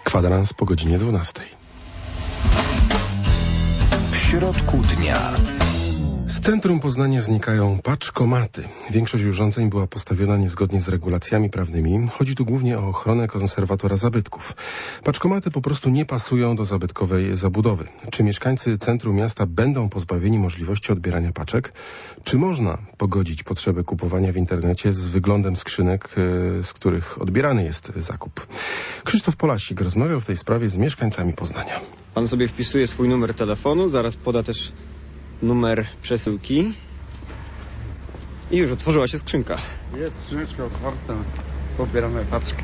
Kwadrans po godzinie 12. W środku dnia. Z centrum Poznania znikają paczkomaty. Większość urządzeń była postawiona niezgodnie z regulacjami prawnymi. Chodzi tu głównie o ochronę konserwatora zabytków. Paczkomaty po prostu nie pasują do zabytkowej zabudowy. Czy mieszkańcy centrum miasta będą pozbawieni możliwości odbierania paczek? Czy można pogodzić potrzebę kupowania w internecie z wyglądem skrzynek, z których odbierany jest zakup? Krzysztof Polasik rozmawiał w tej sprawie z mieszkańcami Poznania. Pan sobie wpisuje swój numer telefonu, zaraz poda też numer przesyłki i już otworzyła się skrzynka. Jest skrzyneczka otwarta, pobieramy paczkę.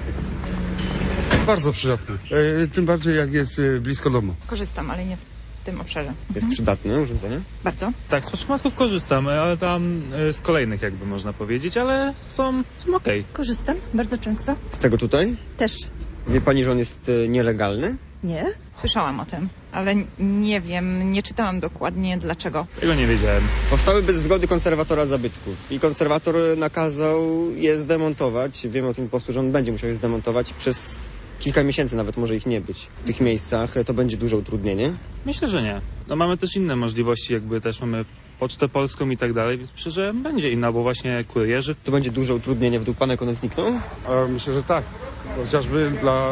Bardzo przydatne, tym bardziej jak jest blisko domu. Korzystam, ale nie w tym obszarze. Jest przydatne urządzenie? Bardzo. Tak, z paczkomatów korzystam, ale tam z kolejnych jakby można powiedzieć, ale są okej. Korzystam bardzo często. Z tego tutaj? Też. Wie pani, że on jest nielegalny? Nie? Słyszałam o tym, ale nie wiem, nie czytałam dokładnie dlaczego. Tego nie wiedziałem. Powstały bez zgody konserwatora zabytków i konserwator nakazał je zdemontować. Wiem o tym po prostu, że on będzie musiał je zdemontować przez kilka miesięcy, nawet może ich nie być. W tych miejscach to będzie duże utrudnienie. Myślę, że nie. No mamy też inne możliwości, jakby też mamy Pocztę Polską i tak dalej, więc myślę, że będzie inna, bo właśnie kurierzy. To będzie duże utrudnienie według pana, jak one znikną? Myślę, że tak. Chociażby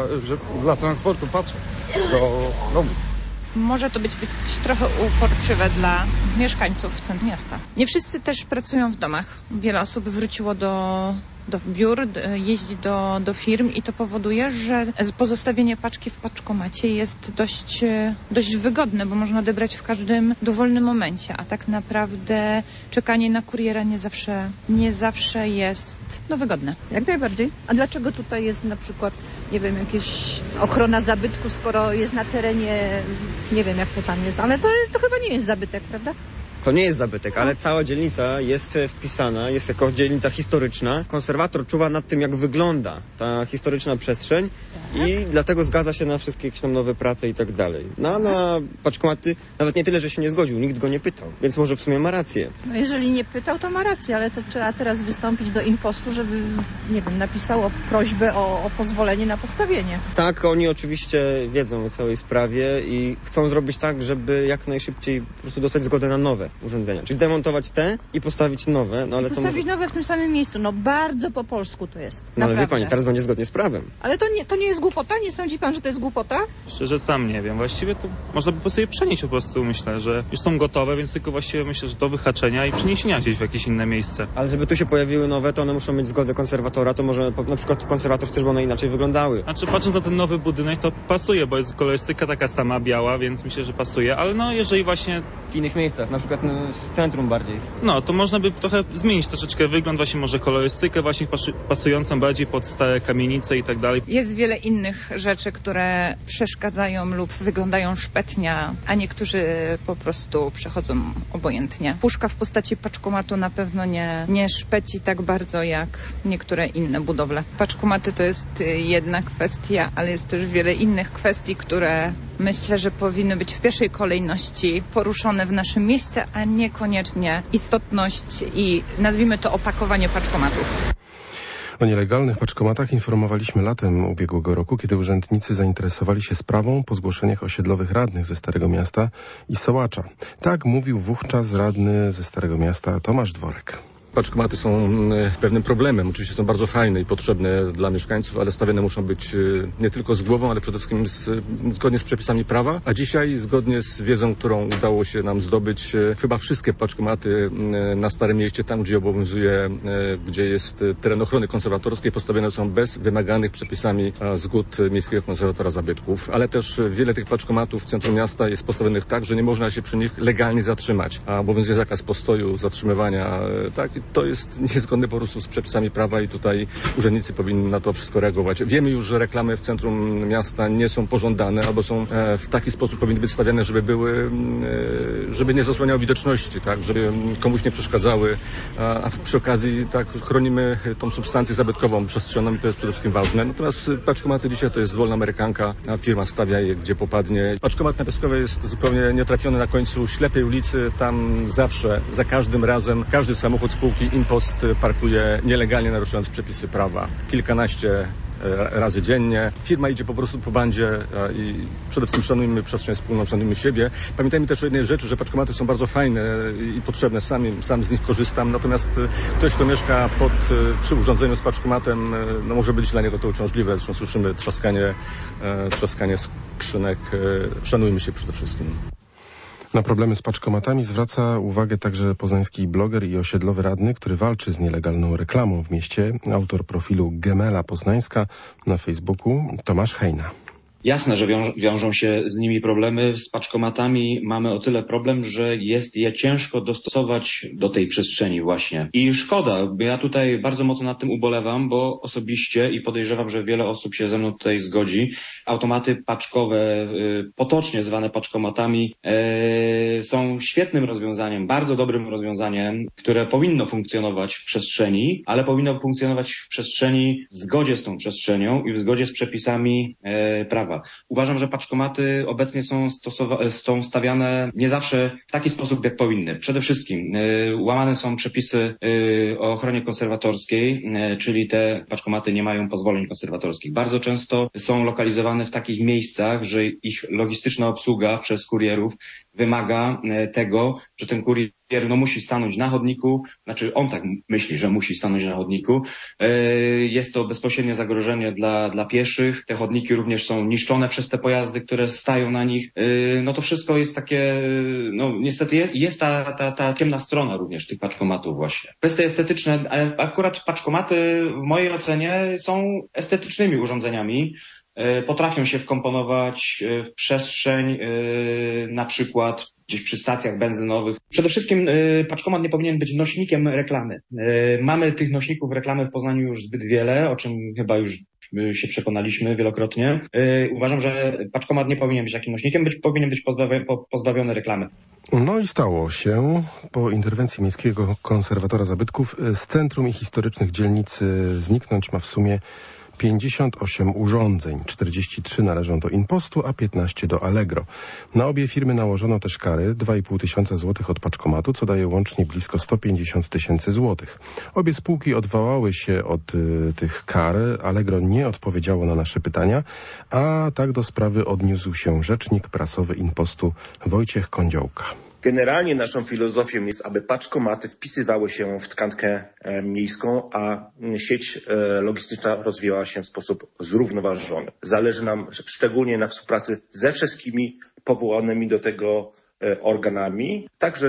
dla transportu paczek do domu. Może to być trochę uporczywe dla mieszkańców centrum miasta. Nie wszyscy też pracują w domach. Wiele osób wróciło do biur, jeździ do firm i to powoduje, że pozostawienie paczki w paczkomacie jest dość wygodne, bo można odebrać w każdym dowolnym momencie, a tak naprawdę czekanie na kuriera nie zawsze jest wygodne. Jak najbardziej. A dlaczego tutaj jest na przykład, nie wiem, jakieś ochrona zabytku, skoro jest na terenie, nie wiem jak to tam jest, ale to chyba nie jest zabytek, prawda? To nie jest zabytek, ale cała dzielnica jest wpisana, jest jako dzielnica historyczna. Konserwator czuwa nad tym, jak wygląda ta historyczna przestrzeń i dlatego zgadza się na wszystkie jakieś tam nowe prace i tak dalej. No, na paczkomaty nawet nie tyle, że się nie zgodził, nikt go nie pytał, więc może w sumie ma rację. No jeżeli nie pytał, to ma rację, ale to trzeba teraz wystąpić do impostu, żeby, nie wiem, napisało prośbę o pozwolenie na postawienie. Tak, oni oczywiście wiedzą o całej sprawie i chcą zrobić tak, żeby jak najszybciej po prostu dostać zgodę na nowe urządzenia. Czyli zdemontować te i postawić nowe. No ale postawić nowe w tym samym miejscu. No bardzo po polsku to jest. No ale naprawdę. wie pani, teraz będzie zgodnie z prawem. Ale to nie jest głupota? Nie sądzi pan, że to jest głupota? Szczerze sam nie wiem. Właściwie to można by po prostu je przenieść po prostu, myślę, że już są gotowe, więc tylko właściwie myślę, że do wyhaczenia i przeniesienia gdzieś w jakieś inne miejsce. Ale żeby tu się pojawiły nowe, to one muszą mieć zgodę konserwatora, to może na przykład konserwator chce, żeby one inaczej wyglądały. Znaczy patrząc na ten nowy budynek, to pasuje, bo jest kolorystyka taka sama, biała, więc myślę, że pasuje, ale no jeżeli właśnie w innych miejscach, na przykład w centrum bardziej. No, to można by trochę zmienić troszeczkę wygląd, właśnie może kolorystykę właśnie pasującą bardziej pod stare kamienice i tak dalej. Jest wiele innych rzeczy, które przeszkadzają lub wyglądają szpetnie, a niektórzy po prostu przechodzą obojętnie. Puszka w postaci paczkomatu na pewno nie szpeci tak bardzo jak niektóre inne budowle. Paczkomaty to jest jedna kwestia, ale jest też wiele innych kwestii, które myślę, że powinny być w pierwszej kolejności poruszone w naszym mieście, a niekoniecznie istotność i nazwijmy to opakowanie paczkomatów. O nielegalnych paczkomatach informowaliśmy latem ubiegłego roku, kiedy urzędnicy zainteresowali się sprawą po zgłoszeniach osiedlowych radnych ze Starego Miasta i Sołacza. Tak mówił wówczas radny ze Starego Miasta Tomasz Dworek. Paczkomaty są pewnym problemem. Oczywiście są bardzo fajne i potrzebne dla mieszkańców, ale stawiane muszą być nie tylko z głową, ale przede wszystkim zgodnie z przepisami prawa. A dzisiaj, zgodnie z wiedzą, którą udało się nam zdobyć, chyba wszystkie paczkomaty na Starym Mieście, tam gdzie jest teren ochrony konserwatorskiej, postawione są bez wymaganych przepisami zgód Miejskiego Konserwatora Zabytków. Ale też wiele tych paczkomatów w centrum miasta jest postawionych tak, że nie można się przy nich legalnie zatrzymać. A obowiązuje zakaz postoju, zatrzymywania, tak? To jest niezgodne po prostu z przepisami prawa i tutaj urzędnicy powinni na to wszystko reagować. Wiemy już, że reklamy w centrum miasta nie są pożądane albo są w taki sposób powinny być stawiane, żeby nie zasłaniały widoczności, tak, żeby komuś nie przeszkadzały, a przy okazji tak chronimy tą substancję zabytkową przestrzenną i to jest przede wszystkim ważne. Natomiast paczkomaty dzisiaj to jest wolna amerykanka, a firma stawia je gdzie popadnie. Paczkomat na Piaskowej jest zupełnie nietrafiony na końcu ślepej ulicy, tam zawsze, za każdym razem, każdy samochód spółki Impost parkuje nielegalnie, naruszając przepisy prawa. Kilkanaście razy dziennie. Firma idzie po prostu po bandzie i przede wszystkim szanujmy przestrzeń wspólną, szanujmy siebie. Pamiętajmy też o jednej rzeczy, że paczkomaty są bardzo fajne i potrzebne. Sam z nich korzystam. Natomiast ktoś, kto mieszka przy urządzeniu z paczkomatem, no może być dla niego to uciążliwe. Zresztą słyszymy trzaskanie skrzynek. Szanujmy się przede wszystkim. Na problemy z paczkomatami zwraca uwagę także poznański bloger i osiedlowy radny, który walczy z nielegalną reklamą w mieście. Autor profilu Gemela Poznańska na Facebooku, Tomasz Hejna. Jasne, że wiążą się z nimi problemy. Z paczkomatami mamy o tyle problem, że jest je ciężko dostosować do tej przestrzeni właśnie. I szkoda, bo ja tutaj bardzo mocno nad tym ubolewam, bo osobiście i podejrzewam, że wiele osób się ze mną tutaj zgodzi, automaty paczkowe, potocznie zwane paczkomatami, są świetnym rozwiązaniem, bardzo dobrym rozwiązaniem, które powinno funkcjonować w przestrzeni, ale powinno funkcjonować w przestrzeni w zgodzie z tą przestrzenią i w zgodzie z przepisami prawa. Uważam, że paczkomaty obecnie są stawiane nie zawsze w taki sposób, jak powinny. Przede wszystkim łamane są przepisy o ochronie konserwatorskiej, czyli te paczkomaty nie mają pozwoleń konserwatorskich. Bardzo często są lokalizowane w takich miejscach, że ich logistyczna obsługa przez kurierów wymaga tego, że ten kurier musi stanąć na chodniku, znaczy on tak myśli, że musi stanąć na chodniku. Jest to bezpośrednie zagrożenie dla pieszych. Te chodniki również są niszczone przez te pojazdy, które stają na nich. No to wszystko jest takie, no niestety jest ta ciemna strona również tych paczkomatów właśnie. Kwestie estetyczne, akurat paczkomaty w mojej ocenie są estetycznymi urządzeniami. Potrafią się wkomponować w przestrzeń, na przykład gdzieś przy stacjach benzynowych. Przede wszystkim paczkomat nie powinien być nośnikiem reklamy. Mamy tych nośników reklamy w Poznaniu już zbyt wiele, o czym chyba już się przekonaliśmy wielokrotnie. Uważam, że paczkomat nie powinien być takim nośnikiem, powinien być pozbawiony reklamy. No i stało się. Po interwencji Miejskiego Konserwatora Zabytków z centrum i historycznych dzielnic zniknąć ma w sumie 58 urządzeń, 43 należą do Inpostu, a 15 do Allegro. Na obie firmy nałożono też kary 2,5 tysiąca złotych od paczkomatu, co daje łącznie blisko 150 tysięcy złotych. Obie spółki odwołały się od tych kar. Allegro nie odpowiedziało na nasze pytania, a tak do sprawy odniósł się rzecznik prasowy Inpostu Wojciech Kądziołka. Generalnie naszą filozofią jest, aby paczkomaty wpisywały się w tkankę miejską, a sieć logistyczna rozwijała się w sposób zrównoważony. Zależy nam szczególnie na współpracy ze wszystkimi powołanymi do tego organami, także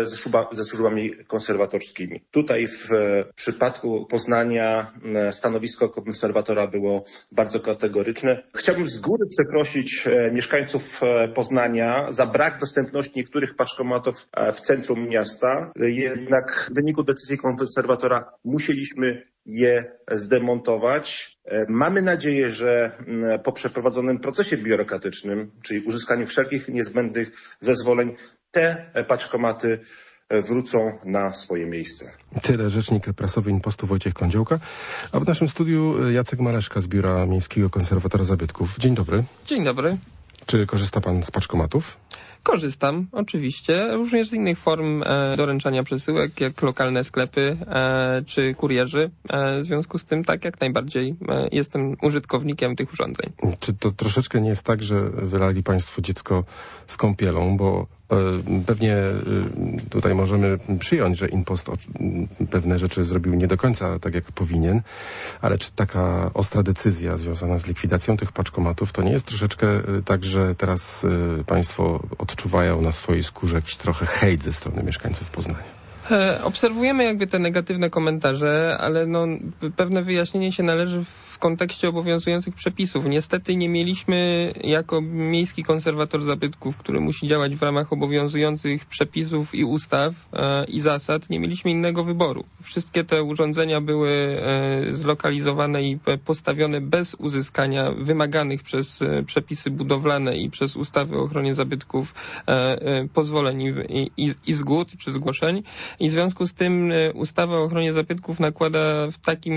ze służbami konserwatorskimi. Tutaj w przypadku Poznania stanowisko konserwatora było bardzo kategoryczne. Chciałbym z góry przeprosić mieszkańców Poznania za brak dostępności niektórych paczkomatów w centrum miasta. Jednak w wyniku decyzji konserwatora musieliśmy je zdemontować. Mamy nadzieję, że po przeprowadzonym procesie biurokratycznym, czyli uzyskaniu wszelkich niezbędnych zezwoleń, te paczkomaty wrócą na swoje miejsce. Tyle rzecznik prasowy Inpostu Wojciech Kądziołka. A w naszym studiu Jacek Maleszka z Biura Miejskiego Konserwatora Zabytków. Dzień dobry. Dzień dobry. Czy korzysta pan z paczkomatów? Korzystam, oczywiście, również z innych form doręczania przesyłek, jak lokalne sklepy czy kurierzy. W związku z tym tak, jak najbardziej jestem użytkownikiem tych urządzeń. Czy to troszeczkę nie jest tak, że wylali państwo dziecko z kąpielą, bo pewnie tutaj możemy przyjąć, że Inpost pewne rzeczy zrobił nie do końca tak, jak powinien, ale czy taka ostra decyzja związana z likwidacją tych paczkomatów, to nie jest troszeczkę tak, że teraz państwo odczuwają na swojej skórze jakiś trochę hejt ze strony mieszkańców Poznania? Obserwujemy jakby te negatywne komentarze, ale pewne wyjaśnienie się należy w kontekście obowiązujących przepisów. Niestety nie mieliśmy jako Miejski Konserwator Zabytków, który musi działać w ramach obowiązujących przepisów i ustaw i zasad, nie mieliśmy innego wyboru. Wszystkie te urządzenia były zlokalizowane i postawione bez uzyskania wymaganych przez przepisy budowlane i przez ustawy o ochronie zabytków pozwoleń i zgód czy zgłoszeń. I w związku z tym ustawa o ochronie zabytków nakłada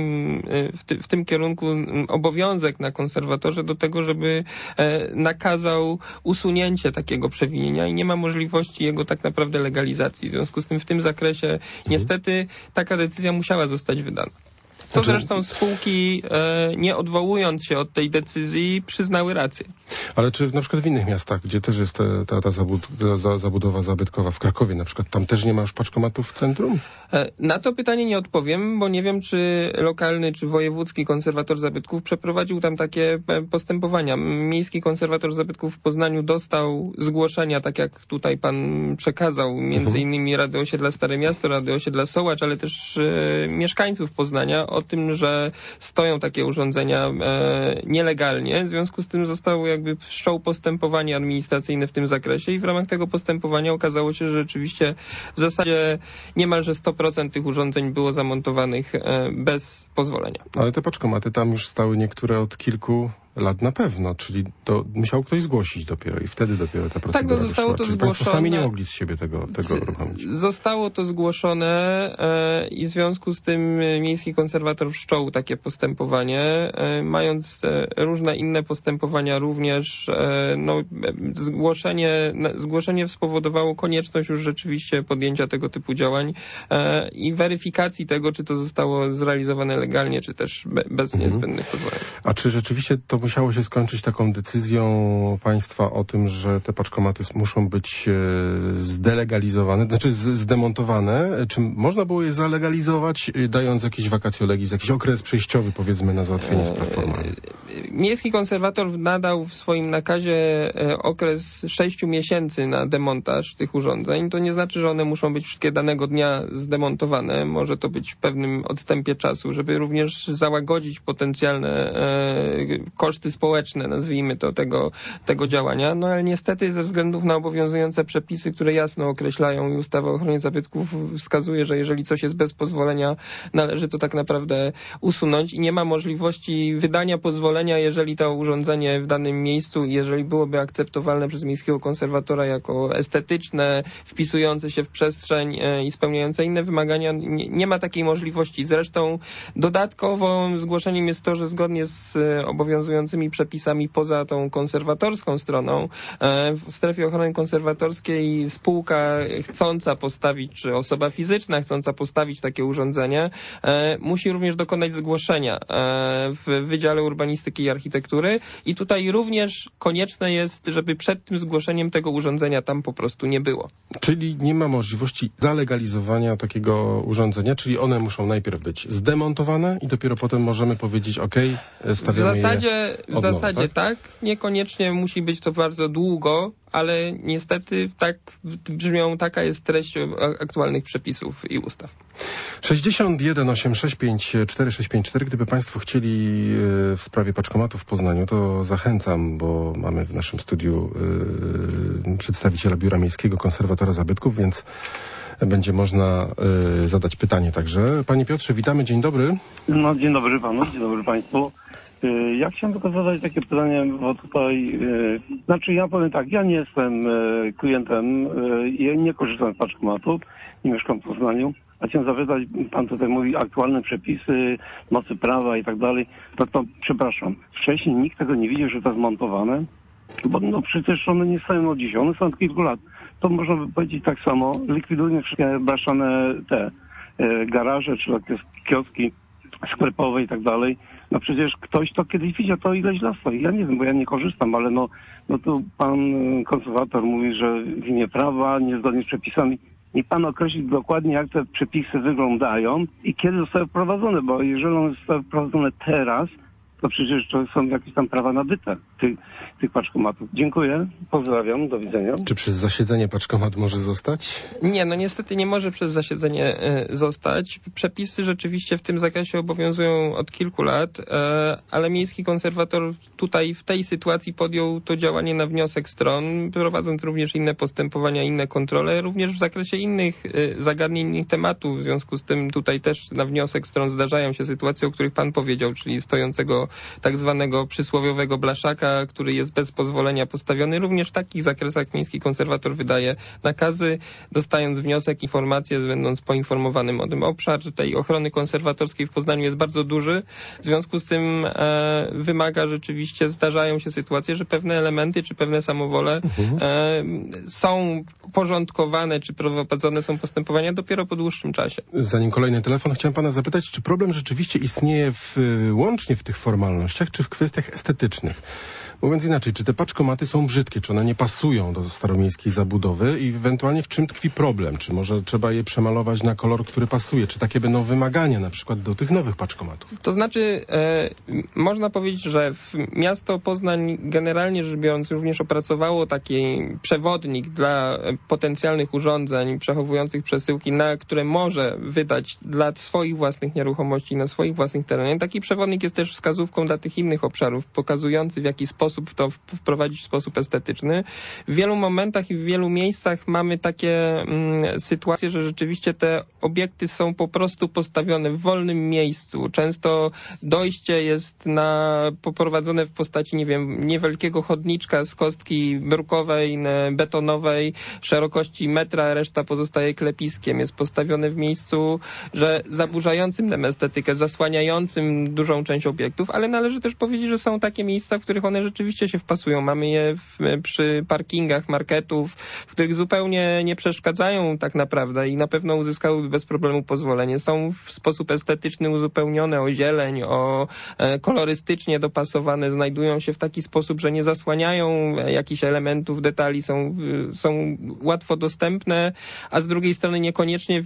w tym kierunku obowiązek na konserwatorze do tego, żeby nakazał usunięcie takiego przewinienia i nie ma możliwości jego tak naprawdę legalizacji. W związku z tym w tym zakresie niestety taka decyzja musiała zostać wydana. Co zresztą spółki, nie odwołując się od tej decyzji, przyznały rację. Ale czy na przykład w innych miastach, gdzie też jest ta zabudowa zabytkowa, w Krakowie na przykład, tam też nie ma już paczkomatów w centrum? Na to pytanie nie odpowiem, bo nie wiem, czy lokalny, czy wojewódzki konserwator zabytków przeprowadził tam takie postępowania. Miejski konserwator zabytków w Poznaniu dostał zgłoszenia, tak jak tutaj pan przekazał, między innymi Rady Osiedla Stare Miasto, Rady Osiedla Sołacz, ale też mieszkańców Poznania o tym, że stoją takie urządzenia nielegalnie. W związku z tym zostało jakby wszczął postępowanie administracyjne w tym zakresie i w ramach tego postępowania okazało się, że rzeczywiście w zasadzie niemalże 100% tych urządzeń było zamontowanych bez pozwolenia. Ale te paczkomaty tam już stały niektóre od kilku lat na pewno, czyli to musiał ktoś zgłosić dopiero i wtedy dopiero ta procedura tak, zostało to czyli zgłoszone. Państwo sami nie mogli z siebie tego uruchomić. Zostało to zgłoszone i w związku z tym miejski konserwator wszczął takie postępowanie, mając różne inne postępowania również. Zgłoszenie spowodowało konieczność już rzeczywiście podjęcia tego typu działań i weryfikacji tego, czy to zostało zrealizowane legalnie, czy też bez niezbędnych pozwoleń. A czy rzeczywiście to musiało się skończyć taką decyzją państwa o tym, że te paczkomaty muszą być zdelegalizowane, znaczy zdemontowane? Czy można było je zalegalizować, dając jakieś vacatio legis, jakiś okres przejściowy, powiedzmy, na załatwienie spraw formalnych? Miejski konserwator nadał w swoim nakazie okres 6 miesięcy na demontaż tych urządzeń. To nie znaczy, że one muszą być wszystkie danego dnia zdemontowane. Może to być w pewnym odstępie czasu, żeby również załagodzić potencjalne koszty społeczne, nazwijmy to, tego działania. No ale niestety ze względów na obowiązujące przepisy, które jasno określają i ustawa o ochronie zabytków wskazuje, że jeżeli coś jest bez pozwolenia, należy to tak naprawdę usunąć i nie ma możliwości wydania pozwolenia, jeżeli to urządzenie w danym miejscu, jeżeli byłoby akceptowalne przez miejskiego konserwatora jako estetyczne, wpisujące się w przestrzeń i spełniające inne wymagania, nie ma takiej możliwości. Zresztą dodatkowym zgłoszeniem jest to, że zgodnie z obowiązującymi przepisami poza tą konserwatorską stroną w strefie ochrony konserwatorskiej spółka chcąca postawić, czy osoba fizyczna chcąca postawić takie urządzenie musi również dokonać zgłoszenia w Wydziale Urbanistyki i Architektury i tutaj również konieczne jest, żeby przed tym zgłoszeniem tego urządzenia tam po prostu nie było. Czyli nie ma możliwości zalegalizowania takiego urządzenia, czyli one muszą najpierw być zdemontowane i dopiero potem możemy powiedzieć, stawiamy w zasadzie tak. Niekoniecznie musi być to bardzo długo, ale niestety taka jest treść aktualnych przepisów i ustaw. 61 865 4654. Gdyby Państwo chcieli w sprawie paczkomatów w Poznaniu, to zachęcam, bo mamy w naszym studiu przedstawiciela Biura Miejskiego Konserwatora Zabytków, więc będzie można zadać pytanie także. Panie Piotrze, witamy, dzień dobry. No, dzień dobry panu, dzień dobry państwu. Ja chciałem tylko zadać takie pytanie, bo tutaj, ja powiem tak, ja nie jestem klientem, ja nie korzystam z paczkomatów, nie mieszkam w Poznaniu, a chciałem zapytać, pan tutaj mówi aktualne przepisy, mocy prawa i tak dalej, to przepraszam, wcześniej nikt tego nie widział, że to jest montowane, bo przecież one nie stoją od dziś, one są od kilku lat. To można by powiedzieć tak samo, likwidujmy wszystkie blaszane garaże, czy kioski sklepowe i tak dalej. No przecież ktoś to kiedyś widział, to ileś lat stoi. Ja nie wiem, bo ja nie korzystam, ale no tu pan konserwator mówi, że w imię prawa, niezgodnie z przepisami. Niech pan określi dokładnie, jak te przepisy wyglądają i kiedy zostały wprowadzone, bo jeżeli one zostały wprowadzone teraz, to przecież to są jakieś tam prawa nabyte tych paczkomatów. Dziękuję, pozdrawiam, do widzenia. Czy przez zasiedzenie paczkomat może zostać? Nie, niestety nie może przez zasiedzenie zostać. Przepisy rzeczywiście w tym zakresie obowiązują od kilku lat, ale miejski konserwator tutaj w tej sytuacji podjął to działanie na wniosek stron, prowadząc również inne postępowania, inne kontrole, również w zakresie innych zagadnień, innych tematów. W związku z tym tutaj też na wniosek stron zdarzają się sytuacje, o których pan powiedział, czyli stojącego tego tak zwanego przysłowiowego blaszaka, który jest bez pozwolenia postawiony. Również w takich zakresach miejski konserwator wydaje nakazy, dostając wniosek, informację, będąc poinformowanym o tym. Obszar tej ochrony konserwatorskiej w Poznaniu jest bardzo duży. W związku z tym wymaga rzeczywiście, zdarzają się sytuacje, że pewne elementy czy pewne samowole są porządkowane czy prowadzone są postępowania dopiero po dłuższym czasie. Zanim kolejny telefon, chciałem pana zapytać, czy problem rzeczywiście istnieje łącznie w tych formalnościach, czy w kwestiach estetycznych? Mówiąc inaczej, czy te paczkomaty są brzydkie, czy one nie pasują do staromiejskiej zabudowy i ewentualnie w czym tkwi problem? Czy może trzeba je przemalować na kolor, który pasuje? Czy takie będą wymagania na przykład do tych nowych paczkomatów? To znaczy, można powiedzieć, że miasto Poznań generalnie rzecz biorąc również opracowało taki przewodnik dla potencjalnych urządzeń przechowujących przesyłki, na które może wydać dla swoich własnych nieruchomości, na swoich własnych terenach. Taki przewodnik jest też wskazówką dla tych innych obszarów, pokazujący w jaki sposób to wprowadzić w sposób estetyczny. W wielu momentach i w wielu miejscach mamy takie sytuacje, że rzeczywiście te obiekty są po prostu postawione w wolnym miejscu. Często dojście jest poprowadzone w postaci, nie wiem, niewielkiego chodniczka z kostki brukowej, betonowej, szerokości metra, reszta pozostaje klepiskiem. Jest postawione w miejscu, że zaburzającym tę estetykę, zasłaniającym dużą część obiektów, ale należy też powiedzieć, że są takie miejsca, w których one rzeczywiście się wpasują. Mamy je przy parkingach marketów, w których zupełnie nie przeszkadzają tak naprawdę i na pewno uzyskałyby bez problemu pozwolenie. Są w sposób estetyczny uzupełnione o zieleń, o kolorystycznie dopasowane, znajdują się w taki sposób, że nie zasłaniają jakichś elementów, detali, są łatwo dostępne, a z drugiej strony niekoniecznie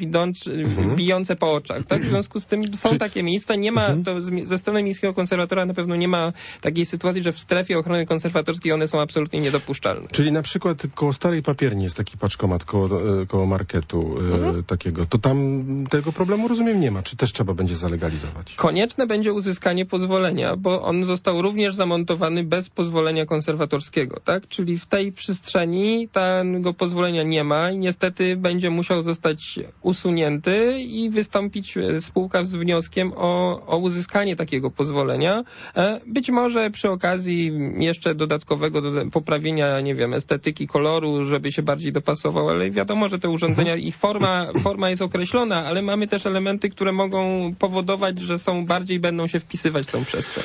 bijące po oczach. Tak? W związku z tym są takie miejsca. Nie ma, to ze strony miejskiego konserwatora na pewno nie ma takiej sytuacji, że w strefie ochrony konserwatorskiej one są absolutnie niedopuszczalne. Czyli na przykład koło Starej Papierni jest taki paczkomat koło marketu takiego. To tam tego problemu, rozumiem, nie ma. Czy też trzeba będzie zalegalizować? Konieczne będzie uzyskanie pozwolenia, bo on został również zamontowany bez pozwolenia konserwatorskiego, tak? Czyli w tej przestrzeni tego pozwolenia nie ma i niestety będzie musiał zostać usunięty i wystąpić spółka z wnioskiem o uzyskanie takiego pozwolenia. Być może przy okazji jeszcze dodatkowego poprawienia, nie wiem, estetyki koloru, żeby się bardziej dopasował, ale wiadomo, że te urządzenia, ich forma jest określona, ale mamy też elementy, które mogą powodować, że będą się wpisywać w tą przestrzeń.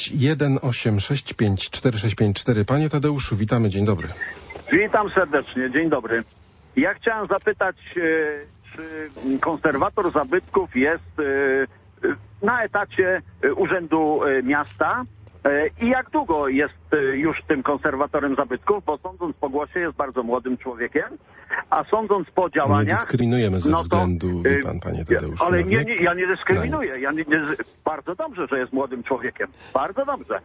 618654654. Panie Tadeuszu, witamy, dzień dobry. Witam serdecznie, dzień dobry. Ja chciałem zapytać, czy konserwator zabytków jest na etacie Urzędu Miasta i jak długo jest już tym konserwatorem zabytków, bo sądząc po głosie jest bardzo młodym człowiekiem, a sądząc po działaniach... Nie dyskryminujemy ze względu, wie pan, panie Tadeuszu. Ale ja nie dyskryminuję. Bardzo dobrze, że jest młodym człowiekiem. Bardzo dobrze.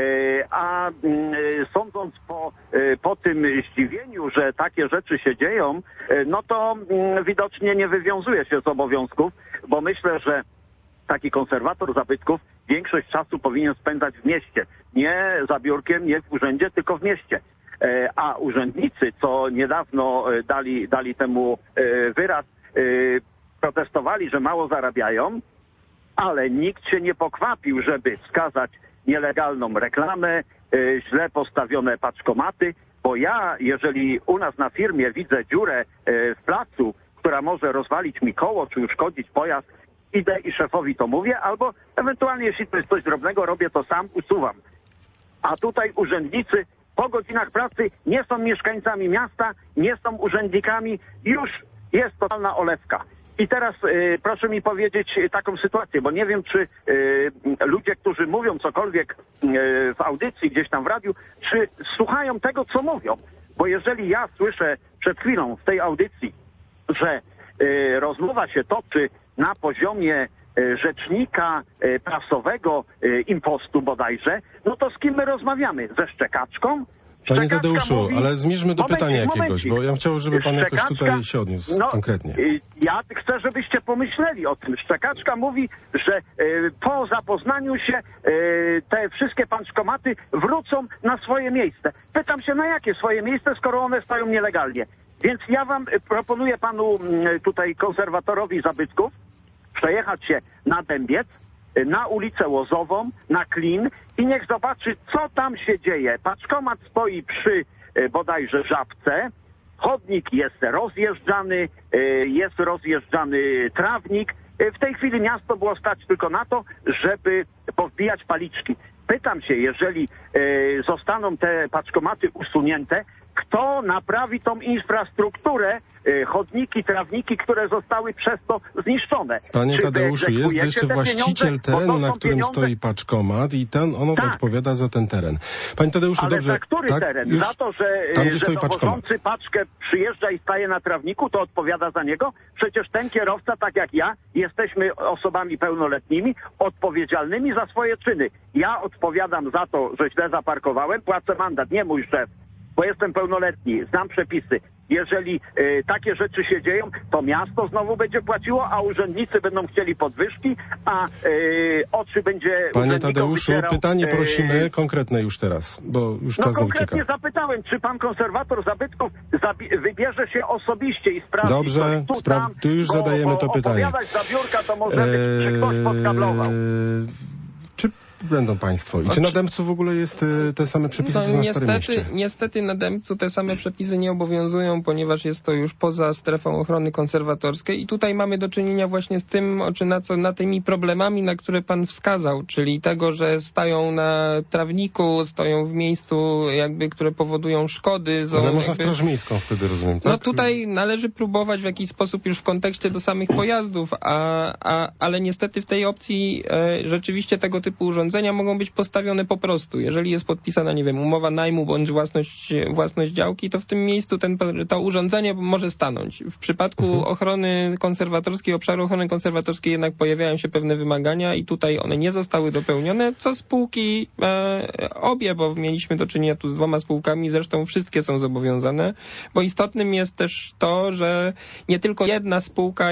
A sądząc po tym zdziwieniu, że takie rzeczy się dzieją, no to widocznie nie wywiązuje się z obowiązków, bo myślę, że taki konserwator zabytków większość czasu powinien spędzać w mieście. Nie za biurkiem, nie w urzędzie, tylko w mieście. A urzędnicy, co niedawno dali temu wyraz, protestowali, że mało zarabiają, ale nikt się nie pokwapił, żeby wskazać nielegalną reklamę, źle postawione paczkomaty, bo ja, jeżeli u nas na firmie widzę dziurę w placu, która może rozwalić mi koło czy uszkodzić pojazd, idę i szefowi to mówię, albo ewentualnie, jeśli to jest coś drobnego, robię to sam, usuwam. A tutaj urzędnicy po godzinach pracy nie są mieszkańcami miasta, nie są urzędnikami, już jest totalna olewka. I teraz proszę mi powiedzieć taką sytuację, bo nie wiem, czy ludzie, którzy mówią cokolwiek w audycji, gdzieś tam w radiu, czy słuchają tego, co mówią. Bo jeżeli ja słyszę przed chwilą w tej audycji, że rozmowa się toczy na poziomie rzecznika prasowego Impostu bodajże, no to z kim my rozmawiamy? Ze Szczekaczką? Panie Tadeuszu, ale zmierzmy do pytania jakiegoś, bo ja chciałbym, żeby pan jakoś tutaj się odniósł konkretnie. Ja chcę, żebyście pomyśleli o tym. Szczekaczka mówi, że po zapoznaniu się te wszystkie paczkomaty wrócą na swoje miejsce. Pytam się, na jakie swoje miejsce, skoro one stoją nielegalnie. Więc ja wam proponuję panu tutaj konserwatorowi zabytków przejechać się na Dębiec na ulicę Łozową, na Klin i niech zobaczy, co tam się dzieje. Paczkomat stoi przy bodajże Żabce, chodnik jest rozjeżdżany trawnik. W tej chwili miasto było stać tylko na to, żeby powbijać paliczki. Pytam się, jeżeli zostaną te paczkomaty usunięte, kto naprawi tą infrastrukturę, chodniki, trawniki, które zostały przez to zniszczone? Panie Czy Tadeuszu, jest jeszcze właściciel terenu, na którym pieniądze... stoi paczkomat i on odpowiada za ten teren. Panie Tadeuszu, ale dobrze... za który teren? Już za to, że dowożący paczkę przyjeżdża i staje na trawniku, to odpowiada za niego? Przecież ten kierowca, tak jak ja, jesteśmy osobami pełnoletnimi, odpowiedzialnymi za swoje czyny. Ja odpowiadam za to, że źle zaparkowałem, płacę mandat, nie mój szef, bo jestem pełnoletni, znam przepisy. Jeżeli takie rzeczy się dzieją, to miasto znowu będzie płaciło, a urzędnicy będą chcieli podwyżki, a oczy będzie... Panie Tadeuszu, pytanie prosimy konkretne już teraz, bo już czas nam ucieka. Konkretnie zapytałem, czy pan konserwator zabytków wybierze się osobiście i sprawdzi... Dobrze, tu już zadajemy to pytanie. Opowiadać za biurka to może być, czy ktoś podkablował. Czy będą państwo? I czy na Dębcu w ogóle jest te same przepisy, co na Starym Mieście? Niestety na Dębcu te same przepisy nie obowiązują, ponieważ jest to już poza strefą ochrony konserwatorskiej i tutaj mamy do czynienia właśnie z tym, na tymi problemami, na które pan wskazał, czyli tego, że stają na trawniku, stoją w miejscu które powodują szkody. Ale można Straż Miejską wtedy, rozumiem, tak? No tutaj należy próbować w jakiś sposób już w kontekście do samych pojazdów, ale niestety w tej opcji rzeczywiście tego typu urządzenia mogą być postawione po prostu. Jeżeli jest podpisana, umowa najmu bądź własność działki, to w tym miejscu to urządzenie może stanąć. W przypadku ochrony konserwatorskiej, obszaru ochrony konserwatorskiej jednak pojawiają się pewne wymagania i tutaj one nie zostały dopełnione, co spółki obie, bo mieliśmy do czynienia tu z 2 spółkami, zresztą wszystkie są zobowiązane, bo istotnym jest też to, że nie tylko jedna spółka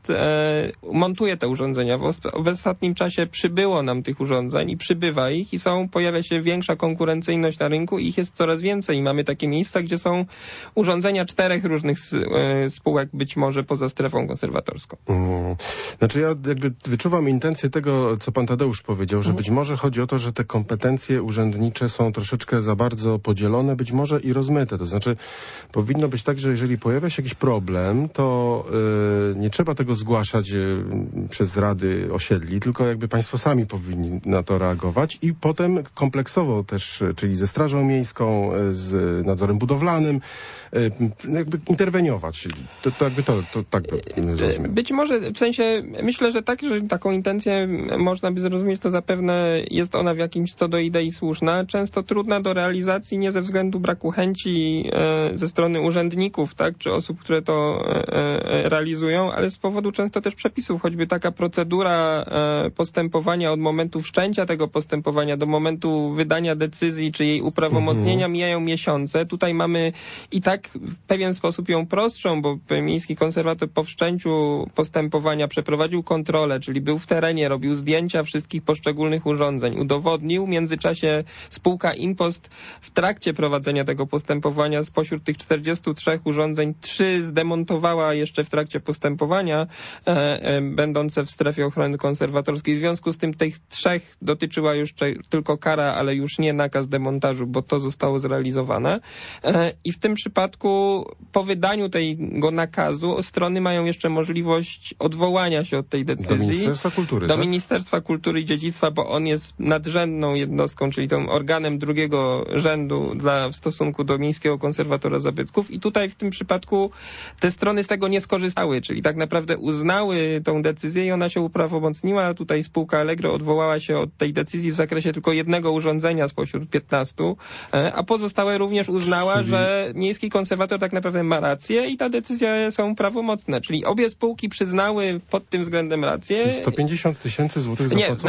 montuje te urządzenia. W ostatnim czasie przybyło nam tych urządzeń i przybywa ich i pojawia się większa konkurencyjność na rynku i ich jest coraz więcej. I mamy takie miejsca, gdzie są urządzenia 4 różnych spółek, być może poza strefą konserwatorską. Znaczy ja wyczuwam intencję tego, co pan Tadeusz powiedział, że być może chodzi o to, że te kompetencje urzędnicze są troszeczkę za bardzo podzielone, być może i rozmyte. To znaczy powinno być tak, że jeżeli pojawia się jakiś problem, to nie trzeba tego zgłaszać przez rady osiedli, tylko państwo sami powinni na to reagować i potem kompleksowo też, czyli ze Strażą Miejską, z nadzorem budowlanym, interweniować. To tak zrozumieć. Być może, w sensie, myślę, że taką intencję można by zrozumieć, to zapewne jest ona w jakimś co do idei słuszna, często trudna do realizacji nie ze względu braku chęci ze strony urzędników, tak, czy osób, które to realizują, ale z powodu często też przepisów, choćby taka procedura postępowania od momentu wszczęcia tego postępowania do momentu wydania decyzji, czy jej uprawomocnienia mijają miesiące. Tutaj mamy i tak w pewien sposób ją prostszą, bo miejski konserwator po wszczęciu postępowania przeprowadził kontrolę, czyli był w terenie, robił zdjęcia wszystkich poszczególnych urządzeń, udowodnił. W międzyczasie spółka Impost w trakcie prowadzenia tego postępowania spośród tych 43 urządzeń 3 zdemontowała jeszcze w trakcie postępowania, będące w strefie ochrony konserwatorskiej. W związku z tym tych 3 dotyczyła już tylko kara, ale już nie nakaz demontażu, bo to zostało zrealizowane. I w tym przypadku po wydaniu tego nakazu strony mają jeszcze możliwość odwołania się od tej decyzji. Do Ministerstwa Kultury, do Ministerstwa Kultury i Dziedzictwa, bo on jest nadrzędną jednostką, czyli tym organem drugiego rzędu w stosunku do Miejskiego Konserwatora Zabytków. I tutaj w tym przypadku te strony z tego nie skorzystały, czyli tak naprawdę uznały tą decyzję i ona się uprawomocniła. Tutaj spółka Allegro odwołała się od tej decyzji w zakresie tylko jednego urządzenia spośród 15, a pozostałe również uznała, że Miejski Konserwator tak naprawdę ma rację i ta decyzja są prawomocne. Czyli obie spółki przyznały pod tym względem rację. Czyli 150 000 złotych zapłacą?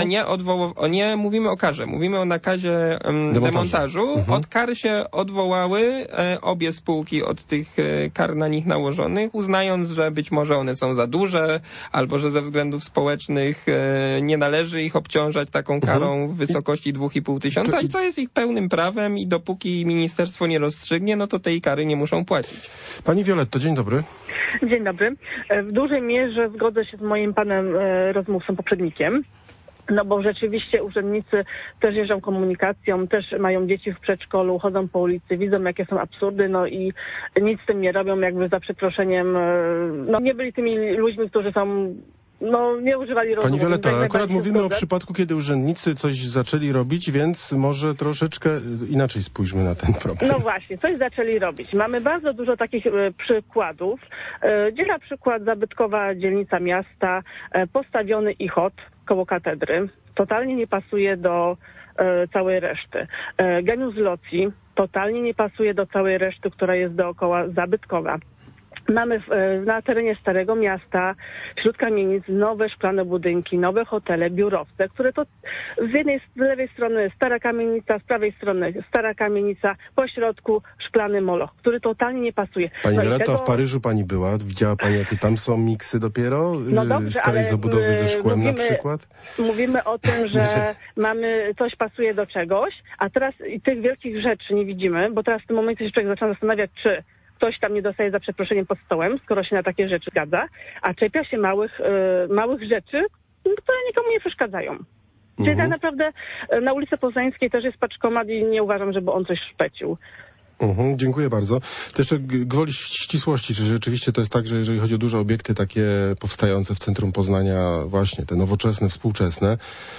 Nie mówimy o karze. Mówimy o nakazie demontażu. Od kar się odwołały obie spółki od tych kar na nich nałożonych, uznając, że być może one są za duże, albo że ze względów społecznych nie należy ich obciążać taką karą w wysokości 2,5 tysiąca i co jest ich pełnym prawem i dopóki ministerstwo nie rozstrzygnie, no to tej kary nie muszą płacić. Pani Violetto, dzień dobry. Dzień dobry. W dużej mierze zgodzę się z moim panem rozmówcą, poprzednikiem. No bo rzeczywiście urzędnicy też jeżdżą komunikacją, też mają dzieci w przedszkolu, chodzą po ulicy, widzą jakie są absurdy, no i nic z tym nie robią, jakby za przeproszeniem, no nie byli tymi ludźmi, którzy są, no nie używali rozumu. Pani Violetta, ale akurat mówimy o przypadku, kiedy urzędnicy coś zaczęli robić, więc może troszeczkę inaczej spójrzmy na ten problem. No właśnie, coś zaczęli robić. Mamy bardzo dużo takich przykładów, gdzie na przykład zabytkowa dzielnica miasta, postawiony ichot koło katedry, totalnie nie pasuje do całej reszty. Genius loci totalnie nie pasuje do całej reszty, która jest dookoła zabytkowa. Mamy na terenie Starego Miasta, wśród kamienic, nowe szklane budynki, nowe hotele, biurowce, które to z lewej strony stara kamienica, z prawej strony stara kamienica, po środku szklany moloch, który totalnie nie pasuje. Pani Violetta, w Paryżu pani była, widziała pani, jakie tam są miksy dopiero? No dobrze, starej zabudowy ze szkłem na przykład? Mówimy o tym, że mamy, coś pasuje do czegoś, a teraz tych wielkich rzeczy nie widzimy, bo teraz w tym momencie się człowiek zaczyna zastanawiać, czy ktoś tam nie dostaje za przeproszeniem pod stołem, skoro się na takie rzeczy zgadza, a czepia się małych rzeczy, które nikomu nie przeszkadzają. Czyli tak naprawdę na ulicy Poznańskiej też jest paczkomat i nie uważam, żeby on coś szpecił. Dziękuję bardzo. To jeszcze gwoli ścisłości, czy rzeczywiście to jest tak, że jeżeli chodzi o duże obiekty takie powstające w centrum Poznania, właśnie te nowoczesne, współczesne,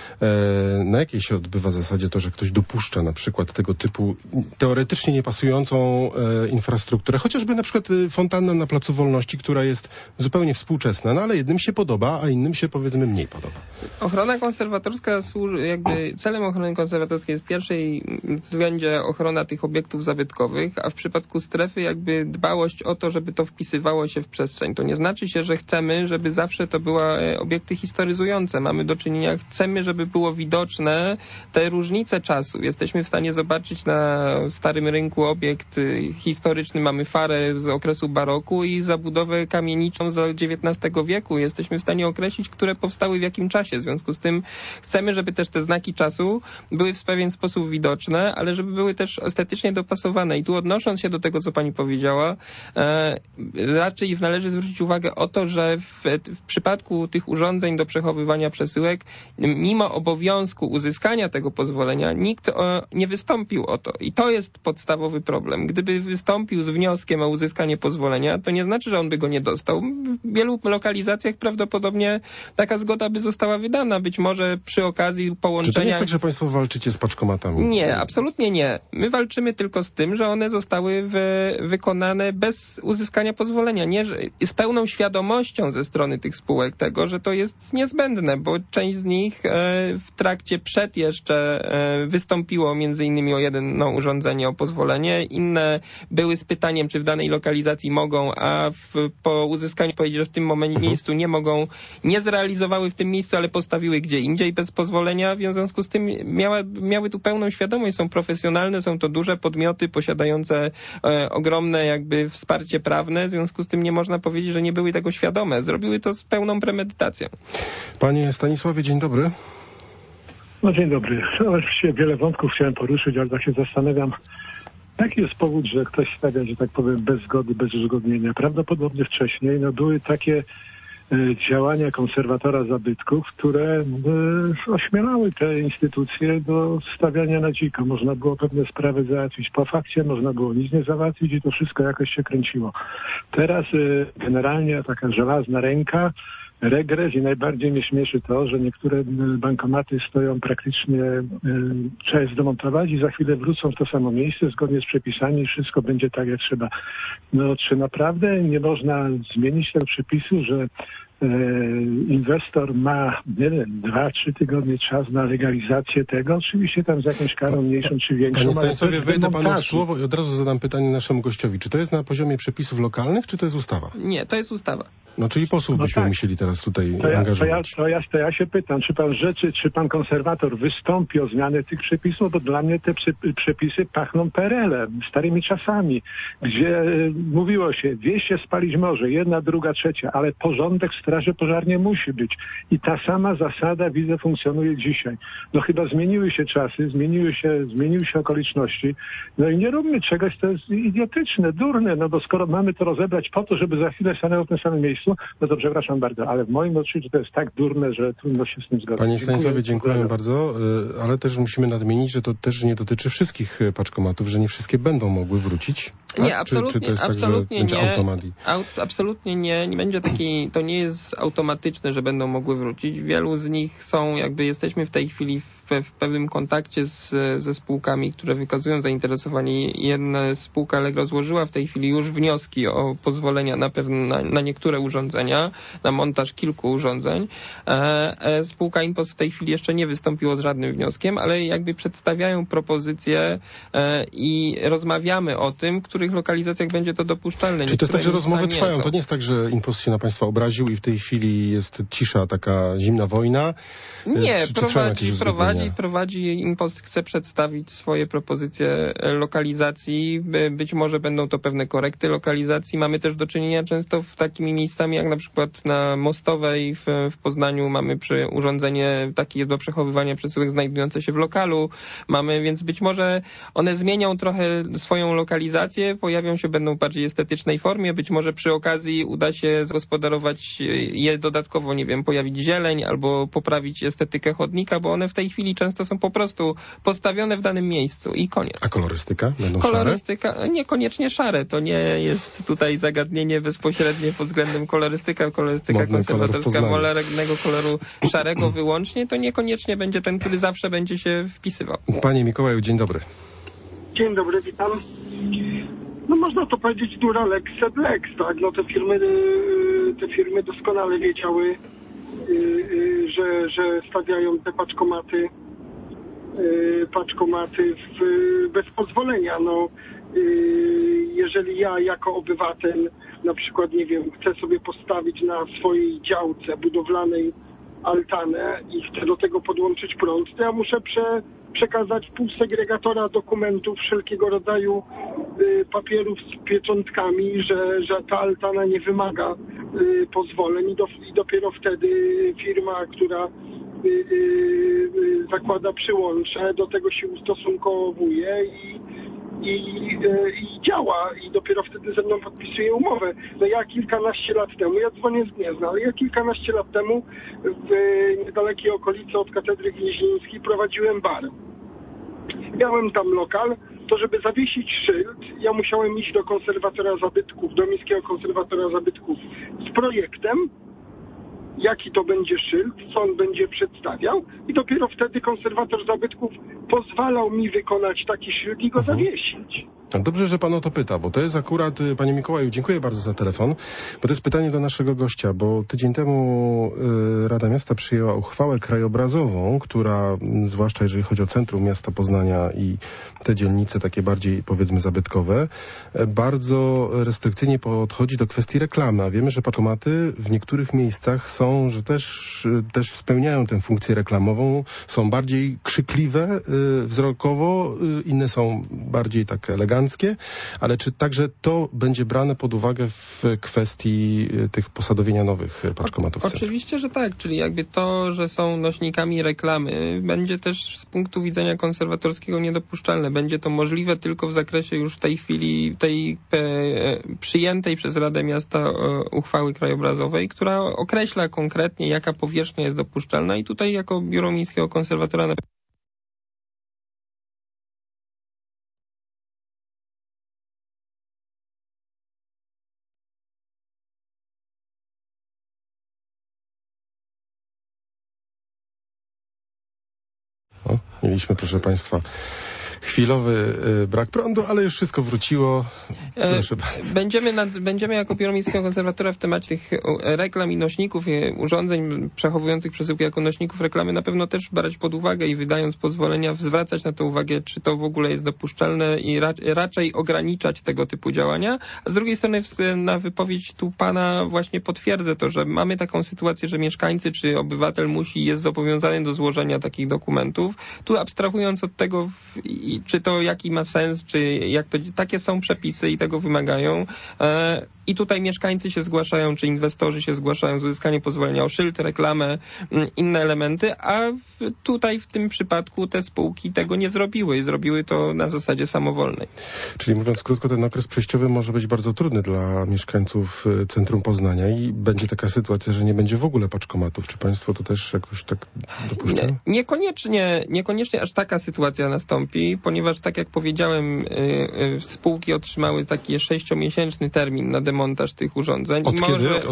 na jakiej się odbywa zasadzie to, że ktoś dopuszcza na przykład tego typu teoretycznie niepasującą infrastrukturę, chociażby na przykład fontanna na Placu Wolności, która jest zupełnie współczesna, no ale jednym się podoba, a innym się powiedzmy mniej podoba. Ochrona konserwatorska, jakby celem ochrony konserwatorskiej jest w pierwszej względzie ochrona tych obiektów zabytkowych, a w przypadku strefy jakby dbałość o to, żeby to wpisywało się w przestrzeń. To nie znaczy się, że chcemy, żeby zawsze to były obiekty historyzujące. Mamy do czynienia, chcemy, żeby było widoczne te różnice czasu. Jesteśmy w stanie zobaczyć na Starym Rynku obiekt historyczny, mamy farę z okresu baroku i zabudowę kamieniczą z XIX wieku. Jesteśmy w stanie określić, które powstały w jakim czasie. W związku z tym chcemy, żeby też te znaki czasu były w pewien sposób widoczne, ale żeby były też estetycznie dopasowane. I tu odnosząc się do tego, co pani powiedziała, raczej należy zwrócić uwagę o to, że w przypadku tych urządzeń do przechowywania przesyłek, mimo obowiązku uzyskania tego pozwolenia, nikt nie wystąpił o to. I to jest podstawowy problem. Gdyby wystąpił z wnioskiem o uzyskanie pozwolenia, to nie znaczy, że on by go nie dostał. W wielu lokalizacjach prawdopodobnie taka zgoda by została wydana. Być może przy okazji połączenia... Czy to nie jest tak, że państwo walczycie z paczkomatami? Nie, absolutnie nie. My walczymy tylko z tym, że one zostały wykonane bez uzyskania pozwolenia. Nie, że z pełną świadomością ze strony tych spółek tego, że to jest niezbędne, bo część z nich w trakcie przed jeszcze wystąpiło między innymi o jedno urządzenie o pozwolenie. Inne były z pytaniem, czy w danej lokalizacji mogą, a po uzyskaniu powiedzieć, że w tym miejscu nie mogą, nie zrealizowały w tym miejscu, ale postawiły gdzie indziej bez pozwolenia. W związku z tym miały tu pełną świadomość, są profesjonalne, są to duże podmioty posiadające ogromne jakby wsparcie prawne. W związku z tym nie można powiedzieć, że nie były tego świadome. Zrobiły to z pełną premedytacją. Panie Stanisławie, dzień dobry. No dzień dobry. Oczywiście wiele wątków chciałem poruszyć, ale tak się zastanawiam, jaki jest powód, że ktoś stawia, że tak powiem, bez zgody, bez uzgodnienia. Prawdopodobnie wcześniej były takie działania konserwatora zabytków, które ośmielały te instytucje do stawiania na dziko. Można było pewne sprawy załatwić po fakcie, można było nic nie załatwić i to wszystko jakoś się kręciło. Teraz generalnie taka żelazna ręka, regres i najbardziej mnie śmieszy to, że niektóre bankomaty stoją praktycznie, trzeba je zdemontować i za chwilę wrócą w to samo miejsce zgodnie z przepisami i wszystko będzie tak jak trzeba. No czy naprawdę nie można zmienić tego przepisu, że inwestor ma, nie wiem, 2-3 tygodnie czas na legalizację tego, oczywiście tam z jakąś karą mniejszą czy większą. Panie Stanisławie, wejdę panu w słowo i od razu zadam pytanie naszemu gościowi. Czy to jest na poziomie przepisów lokalnych, czy to jest ustawa? Nie, to jest ustawa. No czyli posłów byśmy musieli teraz tutaj angażować. To ja się pytam, czy pan konserwator wystąpi o zmianę tych przepisów, bo dla mnie te przepisy pachną PRL-em, starymi czasami, gdzie mówiło się 200 spalić może, 1, 2, 3, ale porządek, straż straży pożarnej musi być. I ta sama zasada, widzę, funkcjonuje dzisiaj. No chyba zmieniły się czasy, zmieniły się okoliczności. No i nie róbmy czegoś, to jest idiotyczne, durne, no bo skoro mamy to rozebrać po to, żeby za chwilę stanęło w tym samym miejscu, no to przepraszam bardzo, ale w moim odczuciu to jest tak durne, że trudno się z tym zgodzić. Panie Stanisławie, dziękuję bardzo, ale też musimy nadmienić, że to też nie dotyczy wszystkich paczkomatów, że nie wszystkie będą mogły wrócić. Tak? Nie, absolutnie, czy to jest absolutnie tak, że nie. automat? Absolutnie nie. Nie będzie takiej, to nie jest automatyczne, że będą mogły wrócić. Wielu z nich są, jesteśmy w tej chwili w pewnym kontakcie ze spółkami, które wykazują zainteresowanie. Jedna spółka Allegro złożyła w tej chwili już wnioski o pozwolenia na niektóre urządzenia, na montaż kilku urządzeń. Spółka InPost w tej chwili jeszcze nie wystąpiło z żadnym wnioskiem, ale przedstawiają propozycje i rozmawiamy o tym, w których lokalizacjach będzie to dopuszczalne. Czy to jest tak, że rozmowy trwają? To nie jest tak, że InPost się na państwa obraził i w tej chwili jest cisza, taka zimna wojna? Nie, prowadzi InPost, chce przedstawić swoje propozycje lokalizacji. Być może będą to pewne korekty lokalizacji. Mamy też do czynienia często w takimi miejscami, jak na przykład na Mostowej w Poznaniu mamy urządzenie takie do przechowywania przesyłek znajdujące się w lokalu. Więc być może one zmienią trochę swoją lokalizację, będą w bardziej estetycznej formie. Być może przy okazji uda się zagospodarować je dodatkowo, pojawić zieleń albo poprawić estetykę chodnika, bo one w tej chwili często są po prostu postawione w danym miejscu i koniec. A kolorystyka? Kolorystyka? Szare? Niekoniecznie szare. To nie jest tutaj zagadnienie bezpośrednie pod względem kolorystyka konserwatorska modernego koloru szarego wyłącznie, to niekoniecznie będzie ten, który zawsze będzie się wpisywał. Panie Mikołaju, dzień dobry. Dzień dobry, witam. No można to powiedzieć dura lex sed lex, tak? No te firmy doskonale wiedziały, że stawiają te paczkomaty bez pozwolenia. No, jeżeli ja jako obywatel na przykład, chcę sobie postawić na swojej działce budowlanej altanę i chcę do tego podłączyć prąd, to ja muszę przekazać pół segregatora dokumentów, wszelkiego rodzaju papierów z pieczątkami, że ta altana nie wymaga pozwoleń i dopiero wtedy firma, która zakłada przyłącze, do tego się ustosunkowuje i działa i dopiero wtedy ze mną podpisuje umowę. No ja kilkanaście lat temu, ja dzwonię z Gniezna, ale ja kilkanaście lat temu w niedalekiej okolicy od katedry gnieźnieńskiej prowadziłem bar. Miałem tam lokal, to żeby zawiesić szyld, ja musiałem iść do konserwatora zabytków, do miejskiego konserwatora zabytków z projektem, jaki to będzie szyld, co on będzie przedstawiał i dopiero wtedy konserwator zabytków pozwalał mi wykonać taki szyld i go zawiesić. Dobrze, że pan o to pyta, bo to jest akurat, panie Mikołaju, dziękuję bardzo za telefon, bo to jest pytanie do naszego gościa, bo tydzień temu Rada Miasta przyjęła uchwałę krajobrazową, która, zwłaszcza jeżeli chodzi o centrum miasta Poznania i te dzielnice takie bardziej, powiedzmy, zabytkowe, bardzo restrykcyjnie podchodzi do kwestii reklamy, a wiemy, że paczkomaty w niektórych miejscach są, że też spełniają tę funkcję reklamową, są bardziej krzykliwe wzrokowo, inne są bardziej tak eleganckie, ale czy także to będzie brane pod uwagę w kwestii tych posadowienia nowych paczkomatów? Oczywiście, że tak, czyli to, że są nośnikami reklamy, będzie też z punktu widzenia konserwatorskiego niedopuszczalne. Będzie to możliwe tylko w zakresie już w tej chwili tej przyjętej przez Radę Miasta uchwały krajobrazowej, która określa konkretnie, jaka powierzchnia jest dopuszczalna i tutaj jako Biuro Miejskiego Konserwatora mieliśmy, proszę państwa, chwilowy brak prądu, ale już wszystko wróciło. Proszę bardzo. Będziemy jako Biuro Miejskiego Konserwatora w temacie tych reklam i nośników, urządzeń przechowujących przesyłki jako nośników reklamy na pewno też brać pod uwagę i wydając pozwolenia zwracać na to uwagę, czy to w ogóle jest dopuszczalne i raczej ograniczać tego typu działania. A z drugiej strony na wypowiedź tu pana właśnie potwierdzę to, że mamy taką sytuację, że mieszkańcy czy obywatel jest zobowiązany do złożenia takich dokumentów. Tu abstrahując od tego, I czy to jaki ma sens, czy jak to, takie są przepisy i tego wymagają. I tutaj mieszkańcy się zgłaszają, czy inwestorzy się zgłaszają z uzyskaniem pozwolenia o szyld, reklamę, inne elementy, a tutaj w tym przypadku te spółki tego nie zrobiły. Zrobiły to na zasadzie samowolnej. Czyli mówiąc krótko, ten okres przejściowy może być bardzo trudny dla mieszkańców centrum Poznania i będzie taka sytuacja, że nie będzie w ogóle paczkomatów. Czy państwo to też jakoś tak dopuszczają? Niekoniecznie aż taka sytuacja nastąpi, ponieważ tak jak powiedziałem, spółki otrzymały taki 6-miesięczny termin na demontaż tych urządzeń. Od kiedy?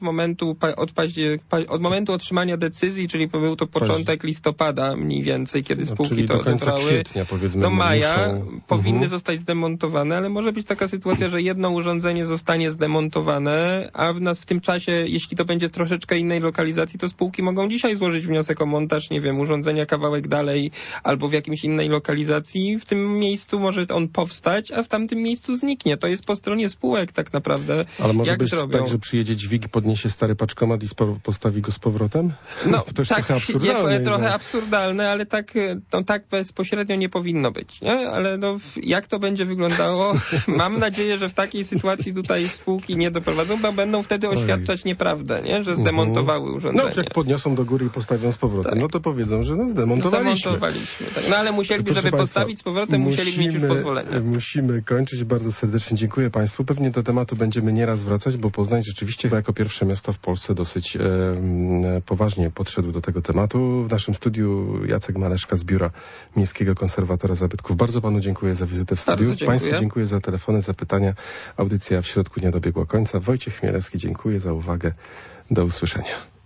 Od momentu otrzymania decyzji, czyli był to początek listopada mniej więcej, kiedy spółki czyli to do końca odebrały. kwietnia, powiedzmy, do maja muszą... powinny zostać zdemontowane, ale może być taka sytuacja, że jedno urządzenie zostanie zdemontowane, a w tym czasie, jeśli to będzie troszeczkę innej lokalizacji, to spółki mogą dzisiaj złożyć wniosek o montaż, nie wiem, urządzenia kawałek dalej albo w jakimś innej lokalizacji. W tym miejscu może on powstać, a w tamtym miejscu zniknie. To jest po stronie spółek tak naprawdę. Ale może jak być zrobią. tak, że przyjedzie dźwig, podniesie stary paczkomat i postawi go z powrotem? No, to jest trochę absurdalne. Trochę absurdalne, ale tak bezpośrednio nie powinno być. Nie? Ale jak to będzie wyglądało? Mam nadzieję, że w takiej sytuacji tutaj spółki nie doprowadzą, bo będą wtedy oświadczać nieprawdę, nie? Że zdemontowały urządzenie. No, jak podniosą do góry i postawią z powrotem, no to powiedzą, że zdemontowaliśmy. Tak. No ale musieliby, żeby postawić z powrotem, musieliby mieć już pozwolenie. Musimy kończyć. Bardzo serdecznie dziękuję państwu. Pewnie do tematu będziemy nieraz wracać, bo Poznań rzeczywiście jako pierwsze miasto w Polsce dosyć poważnie podszedł do tego tematu. W naszym studiu Jacek Maleszka z Biura Miejskiego Konserwatora Zabytków. Bardzo panu dziękuję za wizytę w studiu. Państwu dziękuję za telefony, za pytania. Audycja w środku dnia dobiegła końca. Wojciech Chmielewski, dziękuję za uwagę. Do usłyszenia.